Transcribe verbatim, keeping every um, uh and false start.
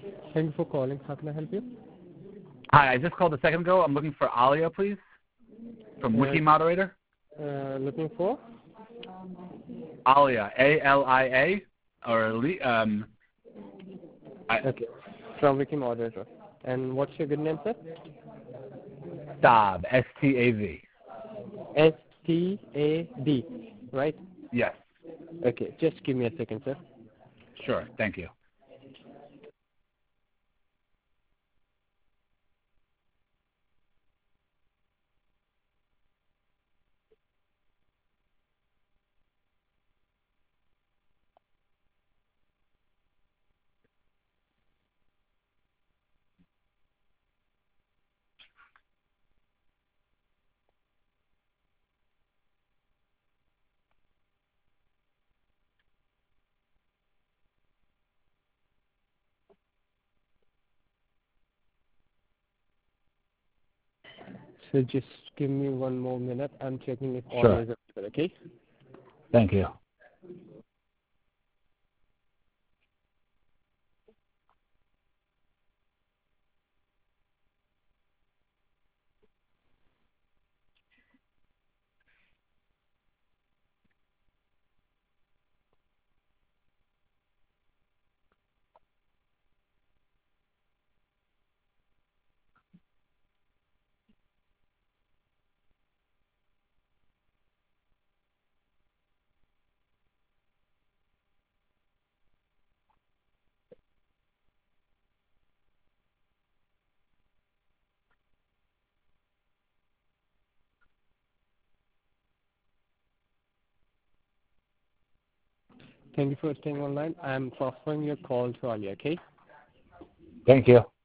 Thank you for calling. How can I help you? Hi, I just called a second ago. I'm looking for Alia, please, from Uh, Wiki Moderator. uh, looking for? Alia, A L I A, or Le- um, I, Okay. From Wiki Moderator. And what's your good name, sir? Stav, S T A V. S T A D, right? Yes, Okay. Just give me a second, sir. sure. Thank you. So just give me one more minute. I'm checking if all Sure. is available, okay? Thank you. Thank you for staying online. I'm transferring your call to Alia, okay? Thank you.